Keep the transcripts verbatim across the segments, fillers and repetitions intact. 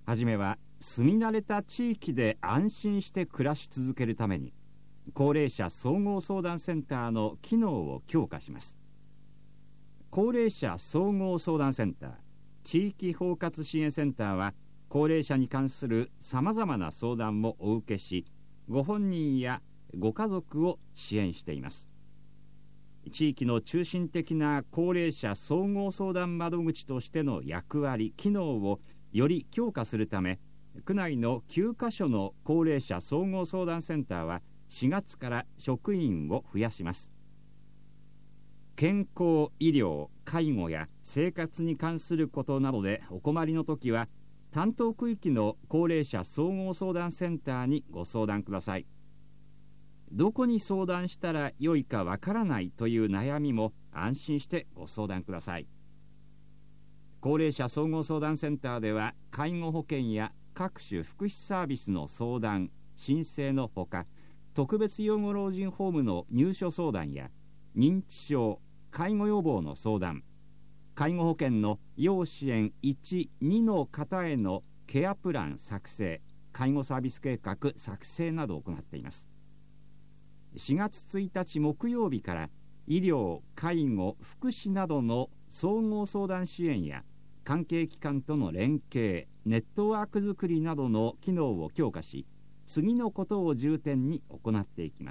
はじめは住み慣れた地域で安心して暮らし続けるために、高齢者総合相談センターの機能を強化します。高齢者総合相談センター、地域包括支援センターは、高齢者に関するさまざまな相談もお受けし、ご本人やご家族を支援しています。地域の中心的な高齢者総合相談窓口としての役割・機能をより強化するため、区内のきゅうかしょの高齢者総合相談センターはしがつから職員を増やします。健康、医療、介護や生活に関することなどでお困りのときは、担当区域の高齢者総合相談センターにご相談ください。どこに相談したらよいかわからないという悩みも安心してご相談ください。高齢者総合相談センターでは、介護保険や各種福祉サービスの相談・申請のほか、特別養護老人ホームの入所相談や認知症・介護予防の相談、介護保険の要支援いち、にの方へのケアプラン作成、介護サービス計画作成などを行っています。しがつついたち木曜日から医療・介護・福祉などの総合相談支援や関係機関との連携、ネットワークづくりなどの機能を強化し、次のことを重点に行っていきます。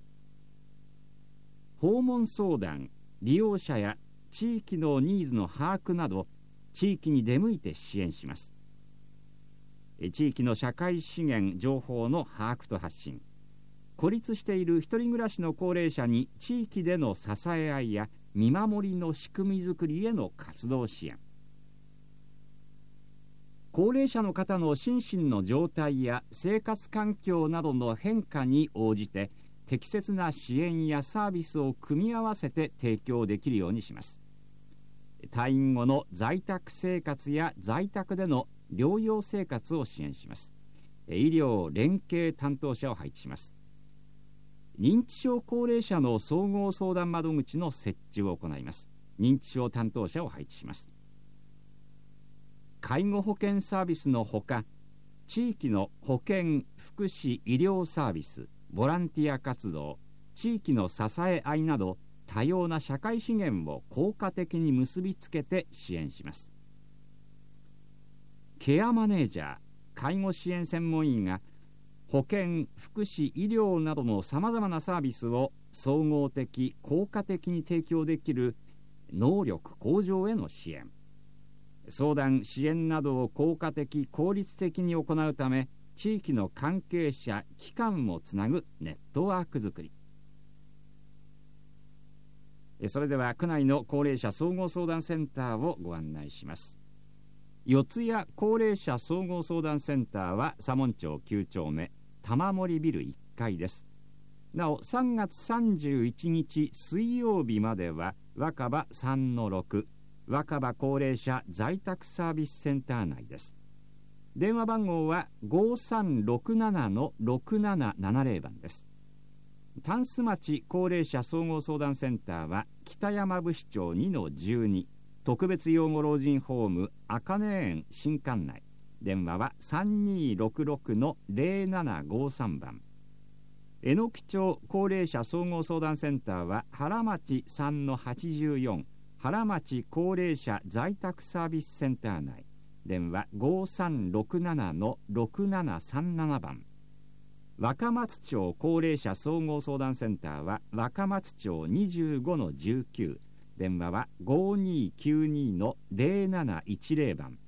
訪問相談、利用者や地域のニーズの把握など、地域に出向いて支援します。地域の社会資源情報の把握と発信、孤立している一人暮らしの高齢者に地域での支え合いや見守りの仕組みづくりへの活動支援、高齢者の方の心身の状態や生活環境などの変化に応じて、適切な支援やサービスを組み合わせて提供できるようにします。退院後の在宅生活や在宅での療養生活を支援します。医療連携担当者を配置します。認知症高齢者の総合相談窓口の設置を行います。認知症担当者を配置します。介護保険サービスのほか、地域の保健・福祉・医療サービス、ボランティア活動、地域の支え合いなど、多様な社会資源を効果的に結びつけて支援します。ケアマネージャー、介護支援専門員が保健・福祉・医療などのさまざまなサービスを総合的・効果的に提供できる能力向上への支援、相談・支援などを効果的・効率的に行うため、地域の関係者・機関をつなぐネットワークづくり。それでは区内の高齢者総合相談センターをご案内します。四谷高齢者総合相談センターは左門町きゅうちょうめ玉森ビルいっかいです。なおさんがつさんじゅういちにち水曜日までは若葉 さんのろく 若葉高齢者在宅サービスセンター内です。電話番号は ごさんろくななのろくななななぜろ 番です。タンス町高齢者総合相談センターは北山部市町 にのじゅうに 特別養護老人ホームあかね園新館内、電話は さんにーろくろくのぜろななごさん 番。えのき町高齢者総合相談センターは原町 さんのはちじゅうよん 原町高齢者在宅サービスセンター内、電話 ごさんろくななのろくななさんなな 番。若松町高齢者総合相談センターは若松町 にじゅうごのじゅうきゅう、電話は ごにーきゅうにのぜろなないちぜろ 番。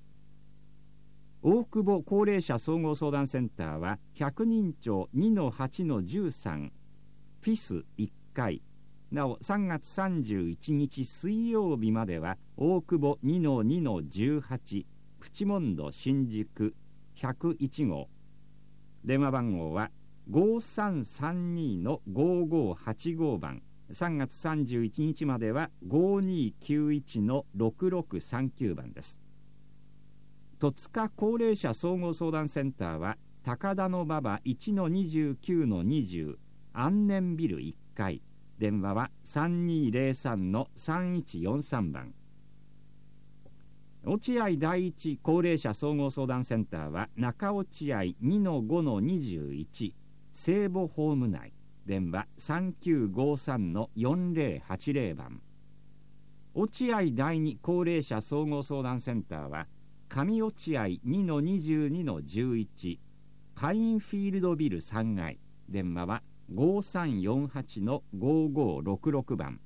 大久保高齢者総合相談センターは百人町 にのはちのじゅうさん フィスいっかい、なおさんがつさんじゅういちにち水曜日までは大久保 にのにのじゅうはち プチモンド新宿ひゃくいちごう、電話番号は ごさんさんにのごごはちご 番。さんがつさんじゅういちにちまでは ごにーきゅういちのろくろくさんきゅう 番です。戸塚高齢者総合相談センターは高田馬場 いちのにじゅうきゅうのにじゅう 安年ビルいっかい、電話は さんにーぜろさんのさんいちよんさん 番。 落合第一高齢者総合相談センターは中落合 にのごのにじゅういち 聖母ホーム内、電話 さんきゅうごさんのよんぜろはちぜろ 番。落合第二高齢者総合相談センターは上落合 にのにじゅうにのじゅういち パインフィールドビルさんがい、電話はごさんよんはちのごごろくろく 番。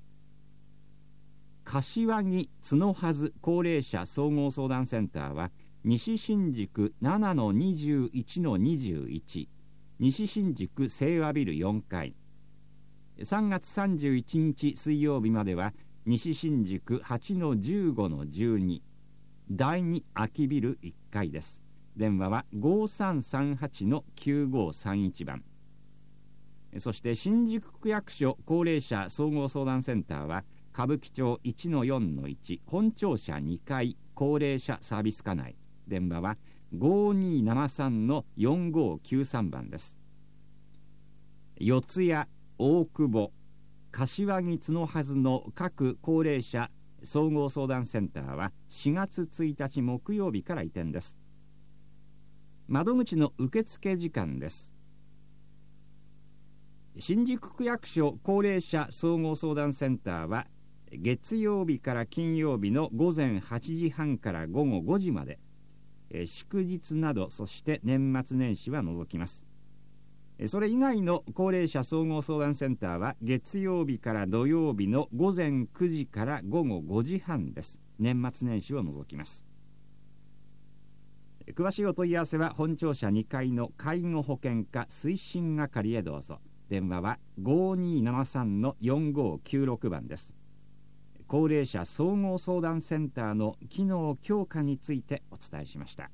柏木角筈高齢者総合相談センターは西新宿 ななのにじゅういちのにじゅういち 西新宿清和ビルよんかい。さんがつさんじゅういちにち水曜日までは西新宿 はちのじゅうごのじゅうに だいに空きビルいっかいです。電話はごさんさんはちのきゅうごさんいち 番。そして新宿区役所高齢者総合相談センターは歌舞伎町 いちのよんのいち 本庁舎にかい高齢者サービス課内、電話はごにーななさんのよんごきゅうさん 番です。四谷、大久保、柏木角筈の各高齢者総合相談センターはしがつついたち木曜日から移転です。窓口の受付時間です。新宿区役所高齢者総合相談センターは月曜日から金曜日のごぜんはちじはんからごごごじまで、祝日などそして年末年始は除きます。それ以外の高齢者総合相談センターは月曜日から土曜日のごぜんくじからごごごじはんです。年末年始を除きます。詳しいお問い合わせは本庁舎にかいの介護保険課推進係へどうぞ。電話はごにーななさんのよんごきゅうろく 番です。高齢者総合相談センターの機能強化についてお伝えしました。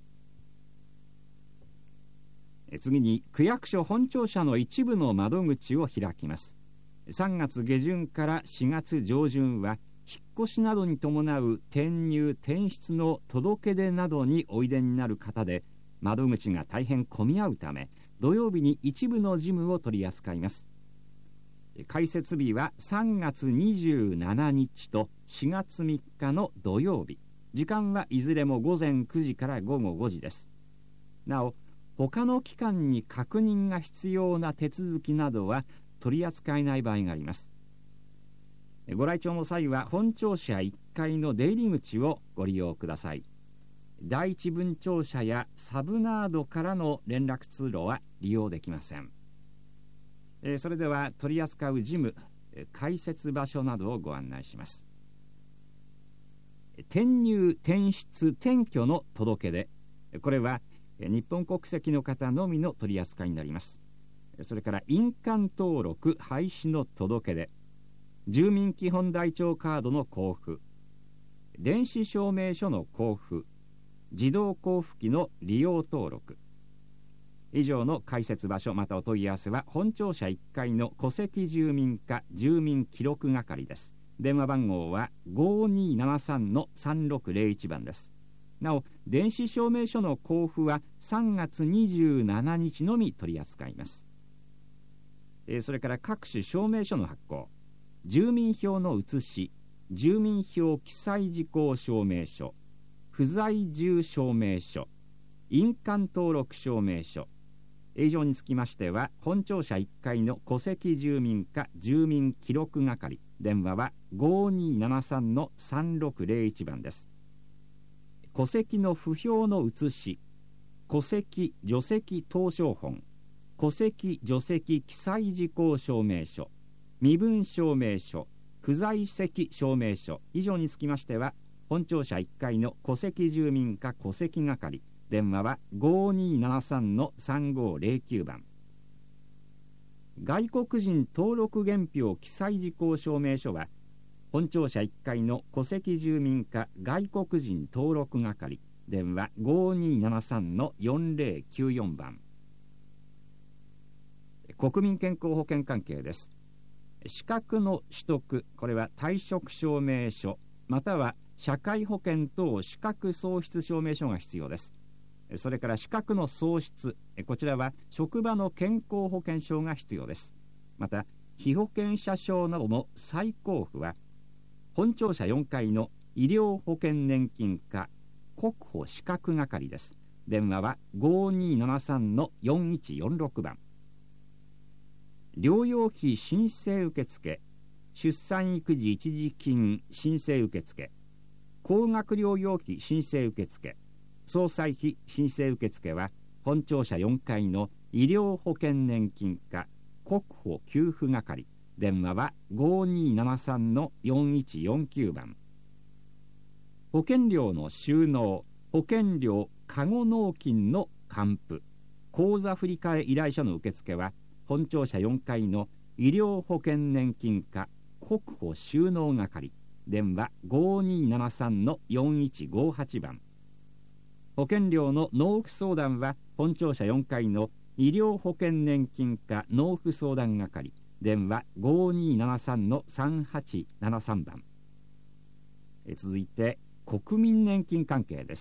次に区役所本庁舎の一部の窓口を開きます。さんがつげじゅんからしがつじょうじゅんは引っ越しなどに伴う転入転出の届け出などにおいでになる方で窓口が大変混み合うため土曜日に一部の事務を取り扱います。開設日はさんがつにじゅうしちにちとしがつみっかの土曜日、時間はいずれもごぜんくじからごごごじです。なお他の機関に確認が必要な手続きなどは取り扱えない場合があります。ご来庁の際は本庁舎いっかいの出入り口をご利用ください。第一分庁舎やサブナードからの連絡通路は利用できません。えー、それでは取り扱う事務、開設場所などをご案内します。転入転出転居の届け出、これは日本国籍の方のみの取り扱いになります。それから印鑑登録廃止の届け出、住民基本台帳カードの交付、電子証明書の交付、自動交付機の利用登録、以上の開設場所またお問い合わせは本庁舎いっかいの戸籍住民課住民記録係です。電話番号はごにーななさんのさんろくぜろいち 番です。なお電子証明書の交付はさんがつにじゅうしちにちのみ取り扱います。えー、それから各種証明書の発行、住民票の写し、住民票記載事項証明書、不在住証明書、印鑑登録証明書、以上につきましては本庁舎いっかいの戸籍住民課住民記録係、電話はごにーななさんのさんろくぜろいち 番です。戸籍の不評の写し、戸籍除籍謄書本、戸籍除籍記載事項証明書、身分証明書、不在籍証明書、以上につきましては本庁舎いっかいの戸籍住民課戸籍係、電話はごにーななさんのさんごぜろきゅう 番。外国人登録原票記載事項証明書は本庁舎いっかいの戸籍住民課外国人登録係、電話ごにーななさんのよんぜろきゅうよん 番。国民健康保険関係です。資格の取得、これは退職証明書または社会保険等資格喪失証明書が必要です。それから資格の喪失、こちらは職場の健康保険証が必要です。また被保険者証などの再交付は本庁舎よんかいの医療保険年金課国保資格係です。電話は ごにーななさんのよんいちよんろく 番。療養費申請受付、出産育児一時金申請受付、高額療養費申請受付、総裁費申請受付は本庁舎よんかいの医療保険年金課国保給付係、電話は ごにーななさんのよんいちよんきゅう 番。保険料の収納、保険料過誤納金の還付、口座振替依頼書の受付は本庁舎よんかいの医療保険年金課国保収納係、電話 ごにーななさんのよんいちごはち 番。保険料の納付相談は本庁舎よんかいの医療保険年金課納付相談係、電話 ごにーななさんのさんはちななさん 番。続いて国民年金関係です。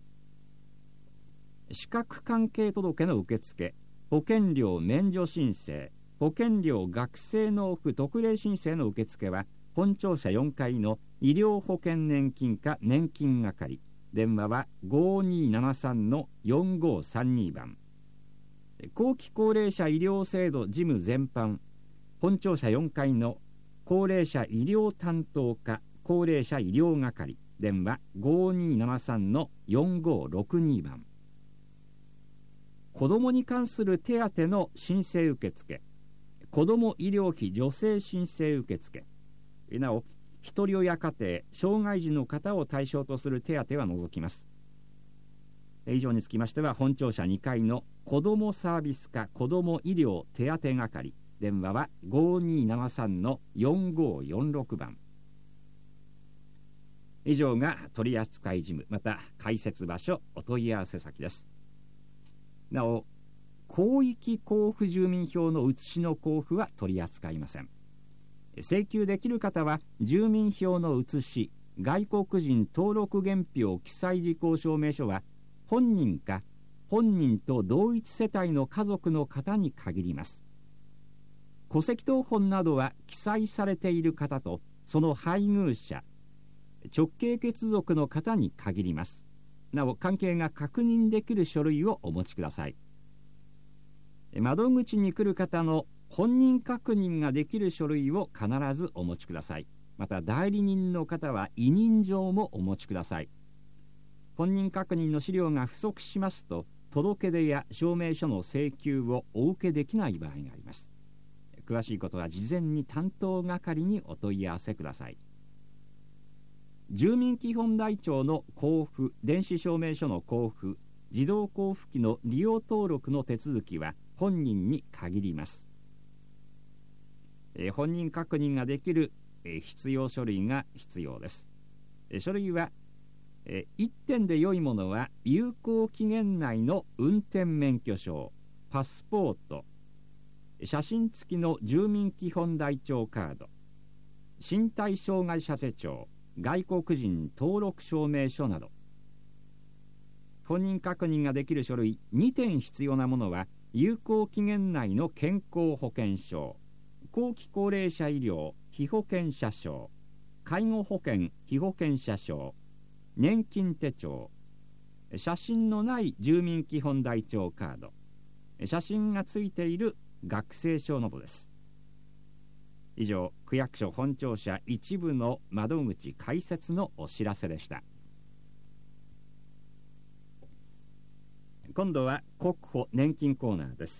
資格関係届の受付、保険料免除申請、保険料学生納付特例申請の受付は本庁舎よんかいの医療保険年金課年金係、電話は ごにーななさんのよんごさんに 番。後期高齢者医療制度事務全般、本庁舎よんかいの高齢者医療担当課高齢者医療係、電話 ごにーななさんのよんごろくに 番。子どもに関する手当の申請受付、子ども医療費助成申請受付、なおひとり親家庭障害児の方を対象とする手当は除きます。以上につきましては本庁舎にかいの子どもサービス課子ども医療手当係、電話は ごにーななさんのよんごよんろく 番。以上が取扱事務また開設場所お問い合わせ先です。なお広域交付住民票の写しの交付は取り扱いません。請求できる方は住民票の写し、外国人登録原票記載事項証明書は本人か本人と同一世帯の家族の方に限ります。戸籍謄本などは記載されている方とその配偶者、直系血族の方に限ります。なお関係が確認できる書類をお持ちください。窓口に来る方の本人確認ができる書類を必ずお持ちください。また代理人の方は委任状もお持ちください。本人確認の資料が不足しますと届け出や証明書の請求をお受けできない場合があります。詳しいことは事前に担当係にお問い合わせください。住民基本台帳の交付、電子証明書の交付、自動交付機の利用登録の手続きは本人に限ります。えー、本人確認ができる、えー、必要書類が必要です。えー、書類は、えー、いってんで良いものは有効期限内の運転免許証、パスポート、写真付きの住民基本台帳カード、身体障害者手帳、外国人登録証明書など。本人確認ができる書類にてん必要なものは有効期限内の健康保険証、後期高齢者医療被保険者証、介護保険被保険者証、年金手帳、写真のない住民基本台帳カード、写真がついている学生証などです。以上、区役所本庁舎一部の窓口開設のお知らせでした。今度は国保年金コーナーです。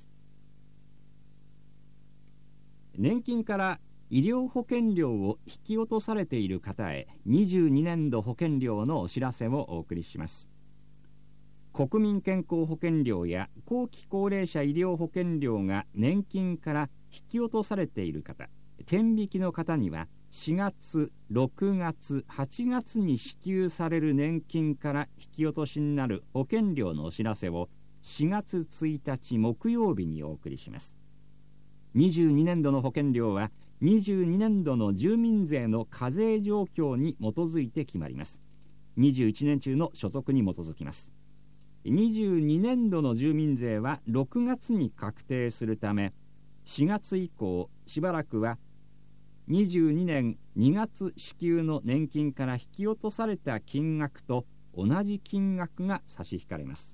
年金から医療保険料を引き落とされている方へにじゅうにねんど保険料のお知らせをお送りします。国民健康保険料や後期高齢者医療保険料が年金から引き落とされている方、天引きの方にはしがつ、ろくがつ、はちがつに支給される年金から引き落としになる保険料のお知らせをしがつついたち木曜日にお送りします。にじゅうにねんどの保険料はにじゅうにねんどの住民税の課税状況に基づいて決まります。にじゅういちねん中の所得に基づきます。にじゅうにねんどの住民税はろくがつに確定するため、しがつ以降しばらくはにじゅうにねんにがつ支給の年金から引き落とされた金額と同じ金額が差し引かれます。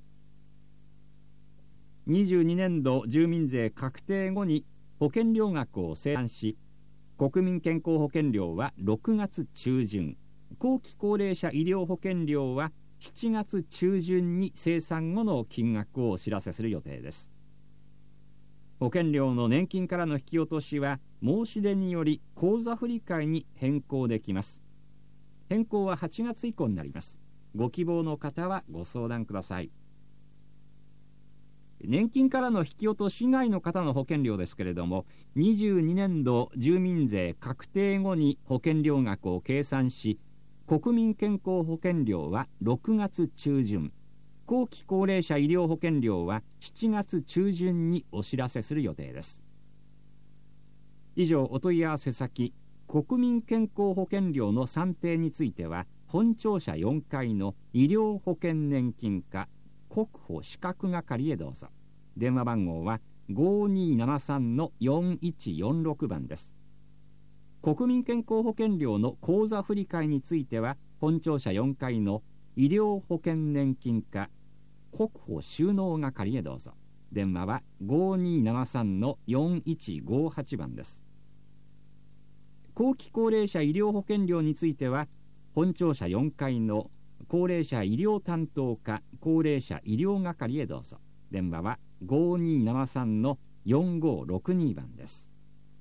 にじゅうにねんど住民税確定後に保険料額を精算し、国民健康保険料はろくがつ中旬、後期高齢者医療保険料はしちがつ中旬に精算後の金額をお知らせする予定です。保険料の年金からの引き落としは申し出により口座振替に変更できます。変更ははちがつ以降になります。ご希望の方はご相談ください。年金からの引き落とし以外の方の保険料ですけれども、にじゅうにねんど住民税確定後に保険料額を計算し、国民健康保険料はろくがつ中旬、後期高齢者医療保険料はしちがつ中旬にお知らせする予定です。以上、お問い合わせ先、国民健康保険料の算定については、本庁舎よんかいの医療保険年金課国保資格係へどうぞ。電話番号は ごにーななさんのよんいちよんろく 番です。国民健康保険料の口座振替については、本庁舎よんかいの医療保険年金課国保収納係へどうぞ。電話は ごにーななさんのよんいちごはち 番です。後期高齢者医療保険料については、本庁舎よんかいの高齢者医療担当課高齢者医療係へどうぞ。電話は ごにーななさんのよんごろくに 番です。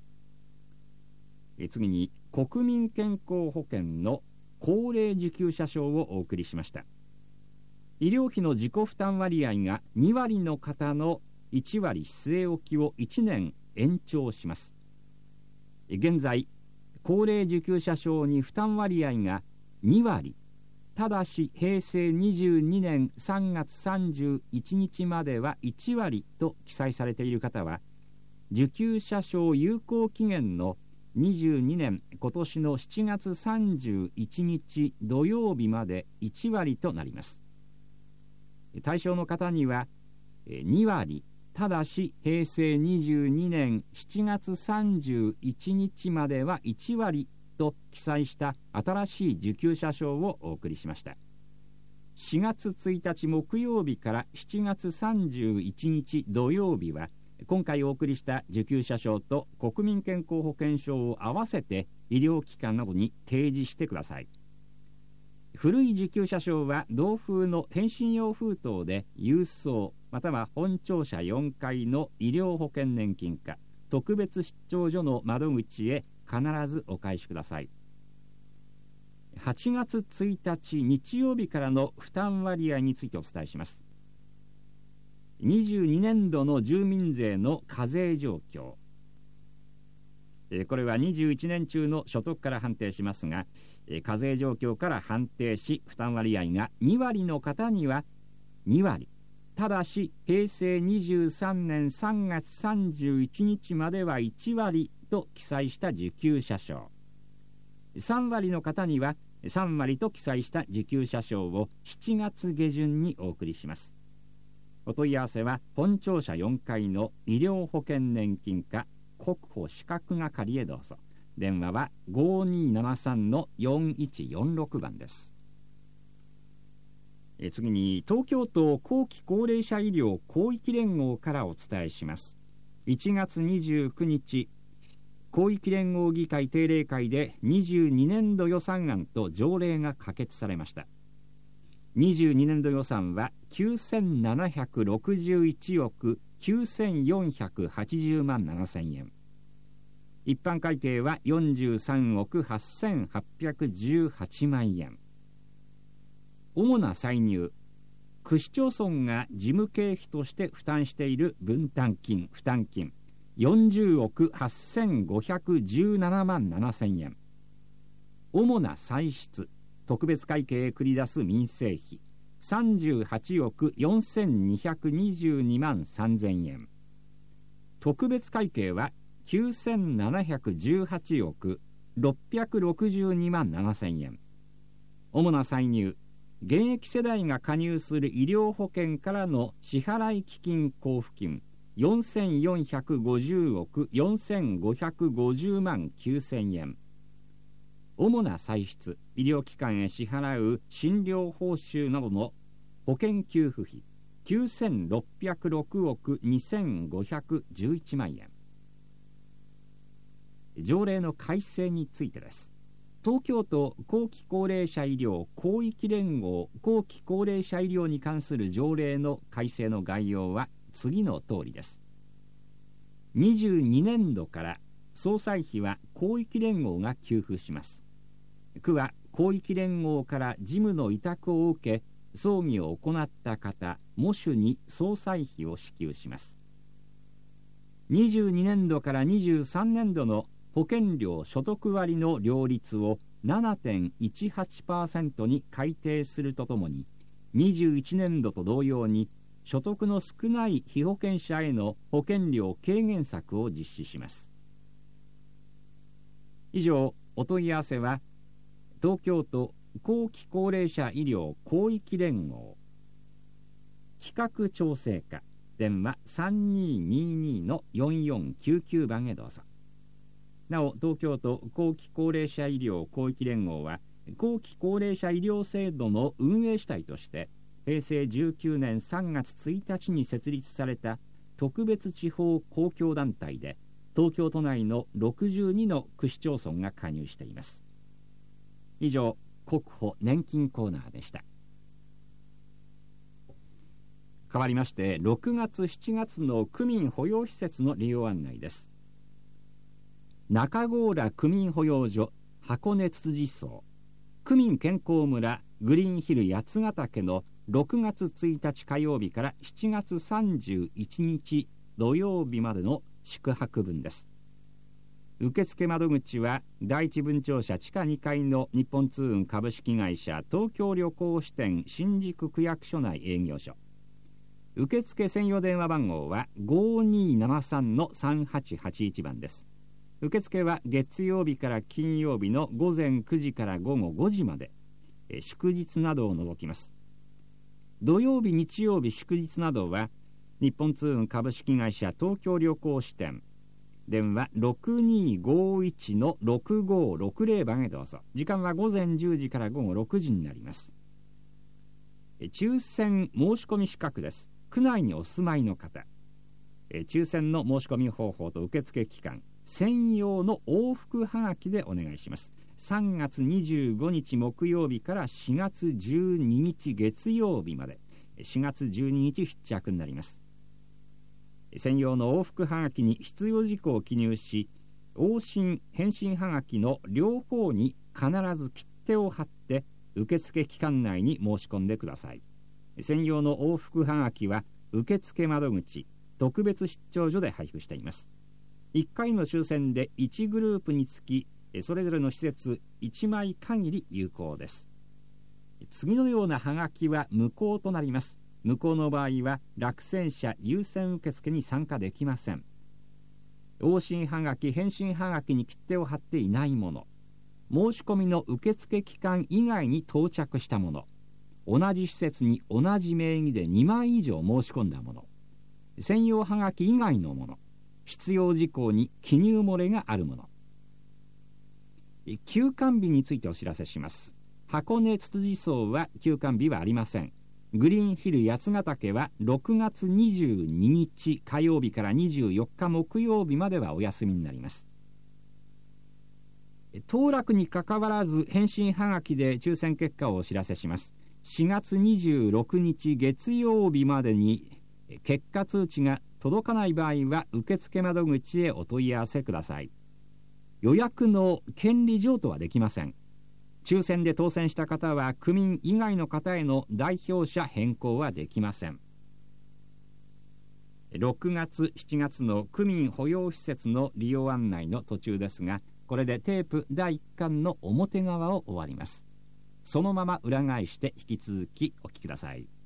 え次に、国民健康保険の高齢受給者証をお送りしました。医療費の自己負担割合がにわりの方のいちわり据え置きをいちねん延長します。現在、高齢受給者証に負担割合がにわり、ただしへいせいにじゅうにねんさんがつさんじゅういちにちまではいちわりと記載されている方は、受給者証有効期限のにじゅうにねん今年のしちがつさんじゅういちにち土曜日までいちわりとなります。対象の方にはにわり、ただしへいせいにじゅうにねんしちがつさんじゅういちにちまではいちわりと記載した新しい受給者証をお送りしました。しがつついたち木曜日からしちがつさんじゅういちにち土曜日は、今回お送りした受給者証と国民健康保険証を合わせて医療機関などに提示してください。古い受給者証は同封の返信用封筒で郵送または本庁舎よんかいの医療保険年金課特別出張所の窓口へ必ずお返しください。はちがつついたち日曜日からの負担割合についてお伝えします。にじゅうにねんどの住民税の課税状況、これはにじゅういちねん中の所得から判定しますが、課税状況から判定し負担割合がにわりの方にはにわり、ただしへいせいにじゅうさんねんさんがつさんじゅういちにちまではいちわりと記載した受給者証、さんわりの方にはさんわりと記載した受給者証をしちがつげじゅんにお送りします。お問い合わせは本庁舎よんかいの医療保険年金課国保資格係へどうぞ。電話は ごにーななさんのよんいちよんろく 番です。え次に、東京都後期高齢者医療広域連合からお伝えします。いちがつにじゅうくにち、広域連合議会定例会でにじゅうにねんど予算案と条例が可決されました。にじゅうにねんど予算はきゅうせんななひゃくろくじゅういちおくきゅうせんよんひゃくはちじゅうまんななせんえん、一般会計はよんじゅうさんおくはっせんはっぴゃくじゅうはちまんえん。主な歳入、区市町村が事務経費として負担している分担金・負担金よんじゅうおくはっせんごひゃくじゅうななまんななせんえん。主な歳出、特別会計へ繰り出す民生費さんじゅうはちおくよんせんにひゃくにじゅうにまんさんぜんえん。特別会計はきゅうせんななひゃくじゅうはちおくろっぴゃくろくじゅうにまんななせんえん。主な歳入、現役世代が加入する医療保険からの支払い基金交付金よんせんよんひゃくごじゅうおくよんせんごひゃくごじゅうまんきゅうせんえん。 主な歳出、医療機関へ支払う診療報酬などの保険給付費きゅうせんろっぴゃくろくおくにせんごひゃくじゅういちまんえん。条例の改正についてです。東京都後期高齢者医療広域連合後期高齢者医療に関する条例の改正の概要は次の通りです。にじゅうにねんどから総裁費は広域連合が給付します。区は広域連合から事務の委託を受け葬儀を行った方喪主に総裁費を支給します。にじゅうにねんどからにじゅうさんねんどの保険料所得割の両立を ななてんいちはちパーセント に改定するとともに、にじゅういちねんどと同様に所得の少ない被保険者への保険料軽減策を実施します。以上、お問い合わせは東京都後期高齢者医療広域連合企画調整課、電話 さんにーにーにーのよんよんきゅうきゅう 番へどうぞ。なお、東京都後期高齢者医療広域連合は後期高齢者医療制度の運営主体としてへいせいじゅうきゅうねんさんがつついたちに設立された特別地方公共団体で、東京都内のろくじゅうにの区市町村が加入しています。以上、国保年金コーナーでした。変わりまして、ろくがつしちがつの区民保養施設の利用案内です。中郷浦区民保養所箱根つつじ荘区民健康村グリーンヒル八ヶ岳のろくがつついたち火曜日からしちがつさんじゅういちにち土曜日までの宿泊分です。受付窓口は第一分庁舎地下にかいの日本通運株式会社東京旅行支店新宿区役所内営業所。受付専用電話番号はごにーななさんのさんはちはちいちばんです。受付は月曜日から金曜日のごぜんくじからごごごじまで、祝日などを除きます。土曜日、日曜日、祝日などは日本通運株式会社東京旅行支店、電話 ろくにーごいちのろくごろくぜろ 番へどうぞ。時間はごぜんじゅうじからごごろくじになります。抽選申し込み資格です。区内にお住まいの方、抽選の申し込み方法と受付期間、専用の往復はがきでお願いします。さんがつにじゅうごにち木曜日からしがつじゅうににち月曜日まで、しがつじゅうににち必着になります。専用の往復はがきに必要事項を記入し、往診返信はがきの両方に必ず切手を貼って受付期間内に申し込んでください。専用の往復はがきは受付窓口特別出張所で配布しています。いっかいの抽選でいちグループにつきそれぞれの施設いちまい限り有効です。次のようなはがきは無効となります。無効の場合は落選者優先受付に参加できません。往診はがき返信はがきに切手を貼っていないもの、申し込みの受付期間以外に到着したもの、同じ施設に同じ名義でにまい以上申し込んだもの、専用はがき以外のもの、必要事項に記入漏れがあるもの。休館日についてお知らせします。箱根つつじ荘は休館日はありません。グリーンヒル八ヶ岳はろくがつにじゅうににち火曜日からにじゅうよっか木曜日まではお休みになります。当落にかかわらず返信はがきで抽選結果をお知らせします。しがつにじゅうろくにち月曜日までに結果通知が届かない場合は受付窓口へお問い合わせください。予約の権利譲渡はできません。抽選で当選した方は区民以外の方への代表者変更はできません。ろくがつしちがつの区民保養施設の利用案内の途中ですが、これでテープだいいっかんの表側を終わります。そのまま裏返して引き続きお聞きください。